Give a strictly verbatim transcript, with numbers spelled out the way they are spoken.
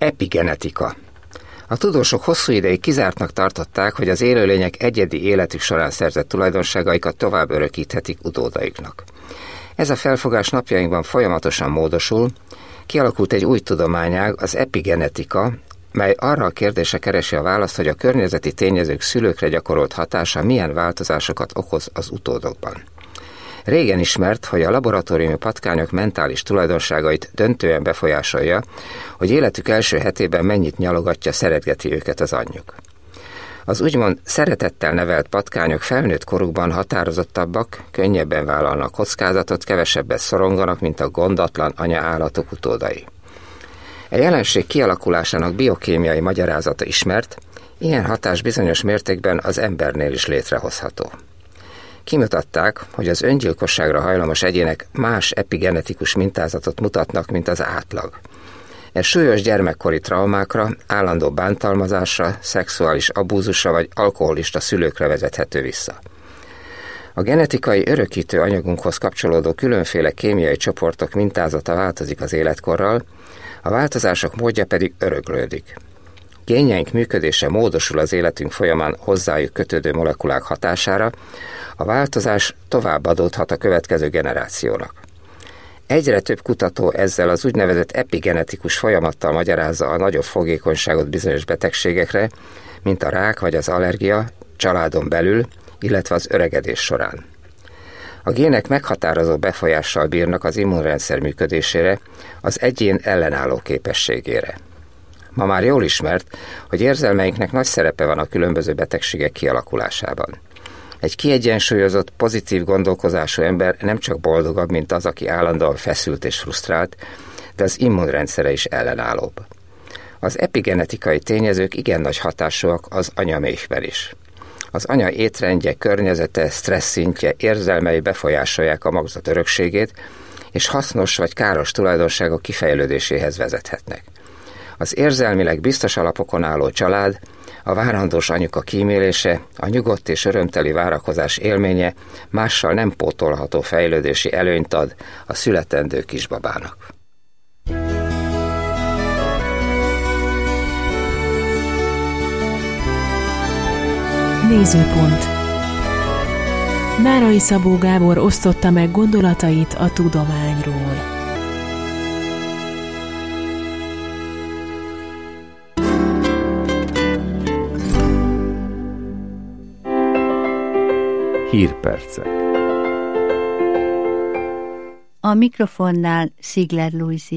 Epigenetika. A tudósok hosszú ideig kizártnak tartották, hogy az élőlények egyedi életük során szerzett tulajdonságaikat tovább örökíthetik utódaiknak. Ez a felfogás napjainkban folyamatosan módosul, kialakult egy új tudományág, az epigenetika, mely arra a kérdésre keresi a választ, hogy a környezeti tényezők szülőkre gyakorolt hatása milyen változásokat okoz az utódokban. Régen ismert, hogy a laboratóriumi patkányok mentális tulajdonságait döntően befolyásolja, hogy életük első hetében mennyit nyalogatja, szeretgeti őket az anyjuk. Az úgymond szeretettel nevelt patkányok felnőtt korukban határozottabbak, könnyebben vállalnak kockázatot, kevesebbet szoronganak, mint a gondatlan anyaállatok utódai. A jelenség kialakulásának biokémiai magyarázata ismert, ilyen hatás bizonyos mértékben az embernél is létrehozható. Kimutatták, hogy az öngyilkosságra hajlamos egyének más epigenetikus mintázatot mutatnak, mint az átlag. Ez súlyos gyermekkori traumákra, állandó bántalmazásra, szexuális abúzusra vagy alkoholista szülőkre vezethető vissza. A genetikai örökítő anyagunkhoz kapcsolódó különféle kémiai csoportok mintázata változik az életkorral, a változások módja pedig öröklődik. Génjeink működése módosul az életünk folyamán hozzájuk kötődő molekulák hatására, a változás továbbadódhat a következő generációnak. Egyre több kutató ezzel az úgynevezett epigenetikus folyamattal magyarázza a nagyobb fogékonyságot bizonyos betegségekre, mint a rák vagy az allergia, családon belül, illetve az öregedés során. A gének meghatározó befolyással bírnak az immunrendszer működésére, az egyén ellenálló képességére. Ma már jól ismert, hogy érzelmeinknek nagy szerepe van a különböző betegségek kialakulásában. Egy kiegyensúlyozott, pozitív gondolkozású ember nem csak boldogabb, mint az, aki állandóan feszült és frusztrált, de az immunrendszere is ellenállóbb. Az epigenetikai tényezők igen nagy hatásúak az anyaméhben is. Az anya étrendje, környezete, stressz szintje, érzelmei befolyásolják a magzat örökségét, és hasznos vagy káros tulajdonságok kifejlődéséhez vezethetnek. Az érzelmileg biztos alapokon álló család, a várandós anyuka kímélése, a nyugodt és örömteli várakozás élménye mással nem pótolható fejlődési előnyt ad a születendő kisbabának. Nézőpont. Nárai Szabó Gábor osztotta meg gondolatait a tudományról. Hírpercek. A mikrofonnál Szigler Lujzi.